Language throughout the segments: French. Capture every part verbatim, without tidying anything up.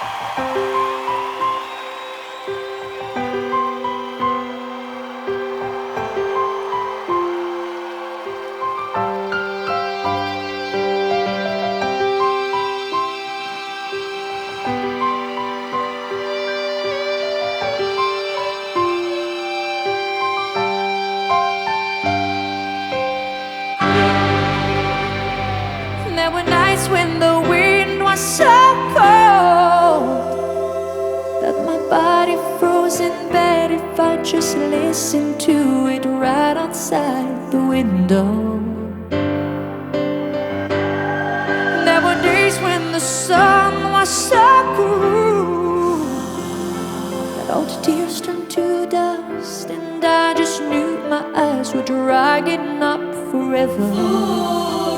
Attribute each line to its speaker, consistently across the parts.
Speaker 1: There were nights when the wind was so cold that my body froze in bed if I just listened to it right outside the window. There were days when the sun was so cool that all the tears turned to dust, and I just knew my eyes were drying up forever.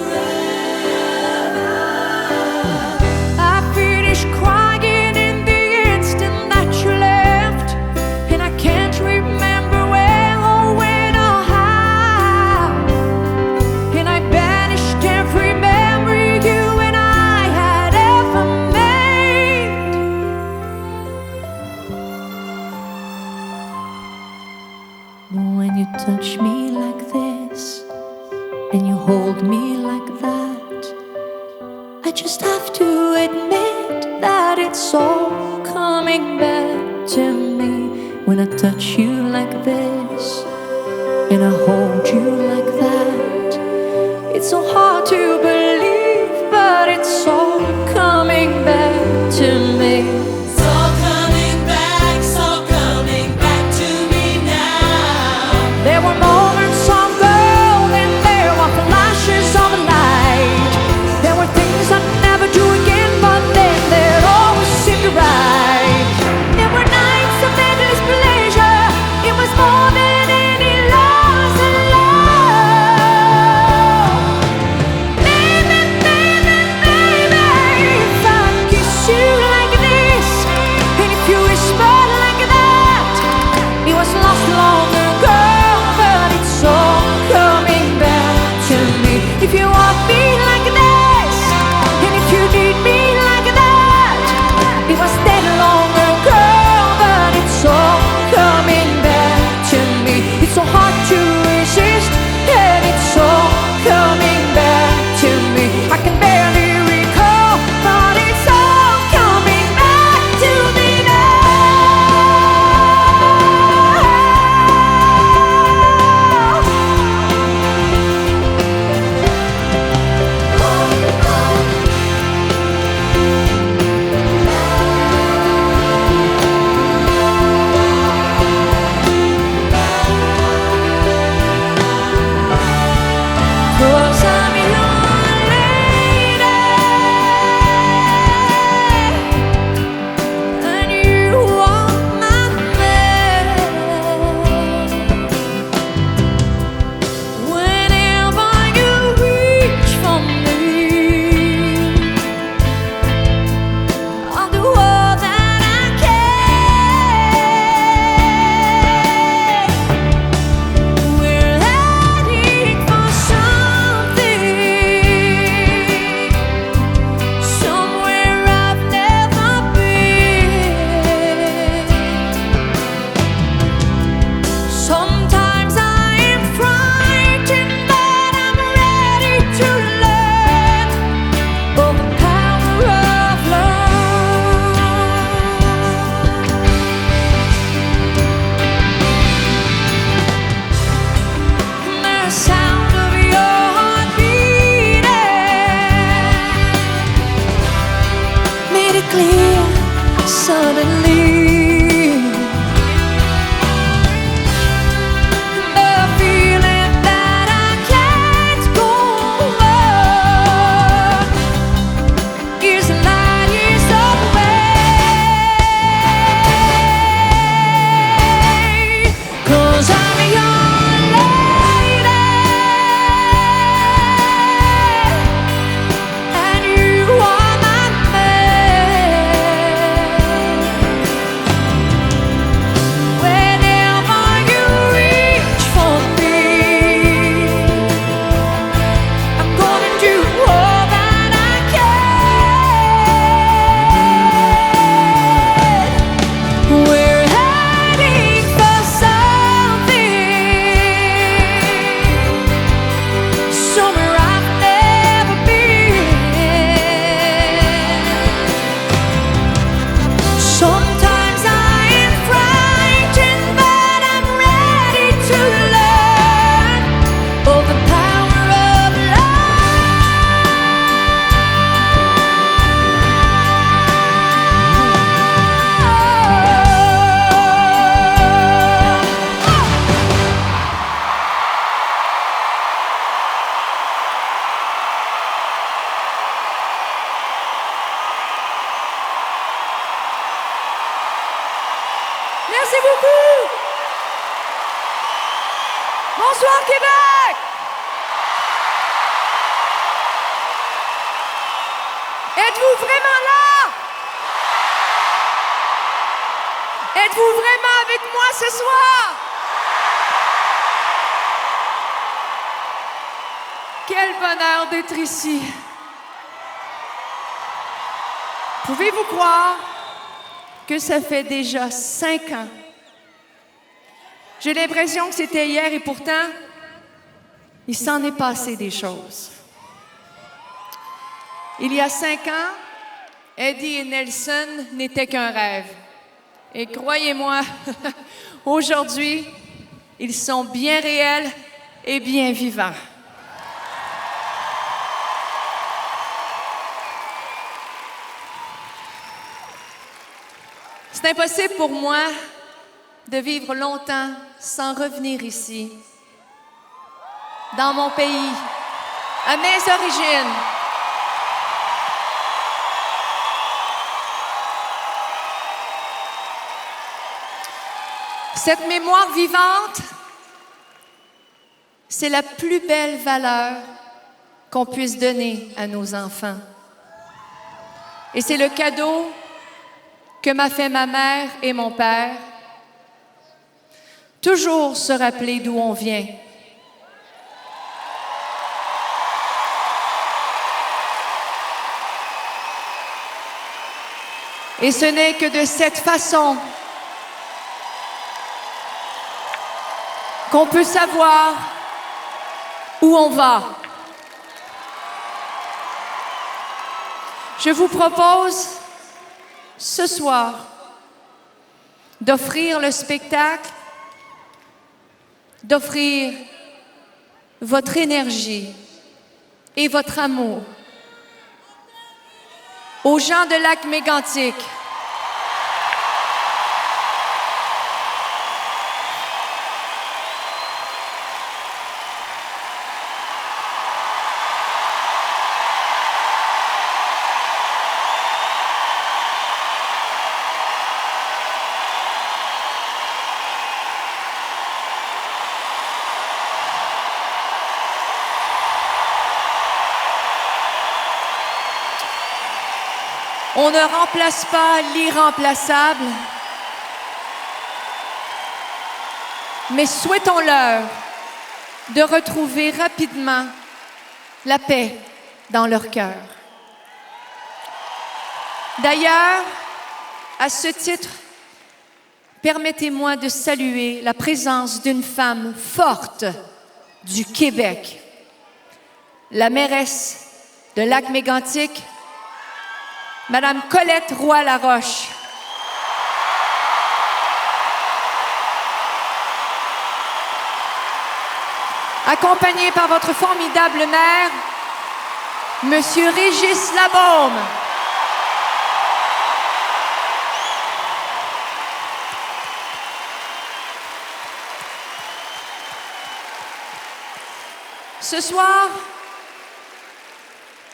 Speaker 1: Crying in the instant that you left, and I can't remember where or when or how, and I banished every memory you and I had ever made. But when you touch me like this and you hold me like that, I just have to admit that it's all coming back to me. When I touch you like this and I hold you like that, it's so hard to believe, but it's all coming back to me.
Speaker 2: It's all coming back, it's all coming back to me now.
Speaker 1: There were moments of gold and there were flashes of light. There were things I'd never do again, but then there always seemed right. There were nights of endless pleasure. It was more than any loss and love. Baby, baby, baby, if I kiss you like this and if you whisper like that, it was lost long ago, but it's all coming back to me. If you want me like this and if you need me like that, it was dead long ago, but it's all coming back to me. It's so hard to resist, and it's all coming back to me. I can barely recall, but it's all coming back to me Cause I'm your lady, and you are my man. Whenever you reach for me, I'll do all that I can. We're heading for something, somewhere I've never been. Sometimes I am frightened, but I'm ready to learn of the power of love. The sound of your heart beating made it clear suddenly. The feeling that I can't go on is light years away. Cause I'm your lady, and you are my man. Merci beaucoup. Bonsoir Québec. Êtes-vous vraiment là? Êtes-vous vraiment avec moi ce soir? Quel bonheur d'être ici. Pouvez-vous croire que ça fait déjà cinq ans? J'ai l'impression que c'était hier et pourtant, il s'en est passé des choses. Il y a cinq ans, Eddie et Nelson n'étaient qu'un rêve. Et croyez-moi, aujourd'hui, ils sont bien réels et bien vivants. C'est impossible pour moi de vivre longtemps sans revenir ici, dans mon pays, à mes origines. Cette mémoire vivante, c'est la plus belle valeur qu'on puisse donner à nos enfants. Et c'est le cadeau que m'a fait ma mère et mon père. Toujours se rappeler d'où on vient. Et ce n'est que de cette façon qu'on peut savoir où on va. Je vous propose ce soir d'offrir le spectacle, d'offrir votre énergie et votre amour aux gens de Lac-Mégantic. On ne remplace pas l'irremplaçable, mais souhaitons-leur de retrouver rapidement la paix dans leur cœur. D'ailleurs, à ce titre, permettez-moi de saluer la présence d'une femme forte du Québec, la mairesse de Lac-Mégantic, Madame Colette Roy-Laroche. Accompagnée par votre formidable maire, Monsieur Régis Labaume. Ce soir,